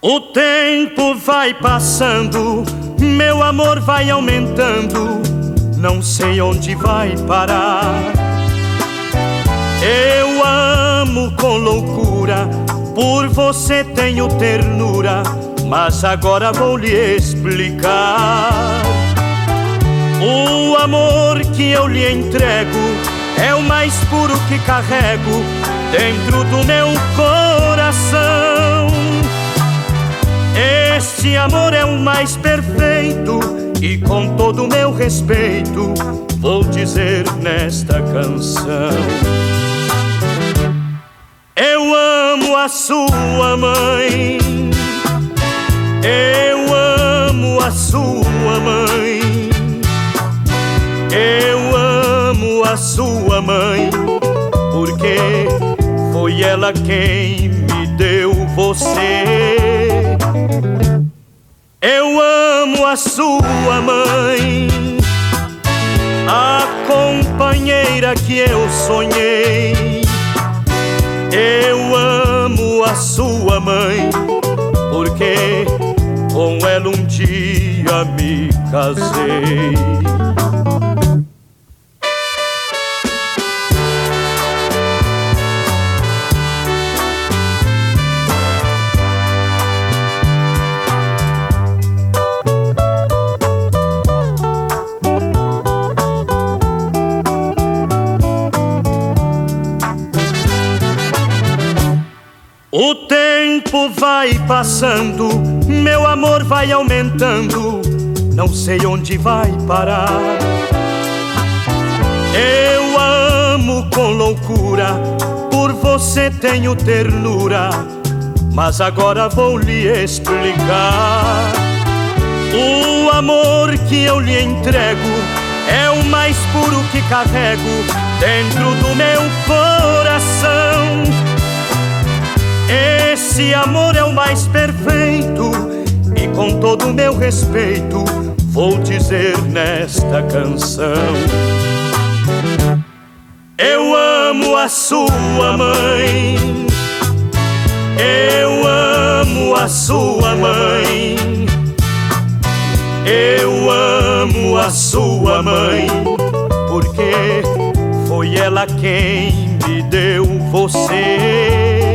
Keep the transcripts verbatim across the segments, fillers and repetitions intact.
O tempo vai passando, meu amor vai aumentando, não sei onde vai parar. Eu amo com loucura, por você tenho ternura, mas agora vou lhe explicar. O amor que eu lhe entrego é o mais puro que carrego dentro do meu coração. Este amor é o mais perfeito e com todo o meu respeito vou dizer nesta canção: eu amo a sua mãe, eu amo a sua mãe, eu amo a sua mãe, porque foi ela quem me deu você. Eu amo a sua mãe, a companheira que eu sonhei. Eu amo a sua mãe, porque com ela um dia me casei. O tempo vai passando, meu amor vai aumentando, não sei onde vai parar. Eu amo com loucura, por você tenho ternura, mas agora vou lhe explicar. O amor que eu lhe entrego é o mais puro que carrego dentro do meu coração. Esse amor é o mais perfeito e com todo o meu respeito vou dizer nesta canção: eu amo a sua mãe, eu amo a sua mãe, eu amo a sua mãe, porque foi ela quem me deu você.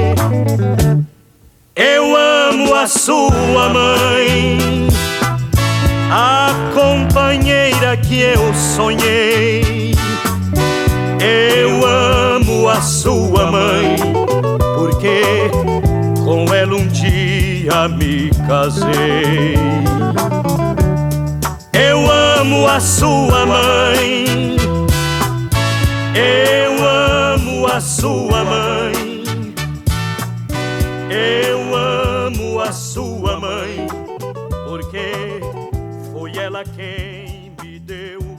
Eu amo a sua mãe, a companheira que eu sonhei. Eu amo a sua mãe, porque com ela um dia me casei. Eu amo a sua mãe, eu amo a sua mãe, eu amo a sua mãe, porque foi ela quem me deu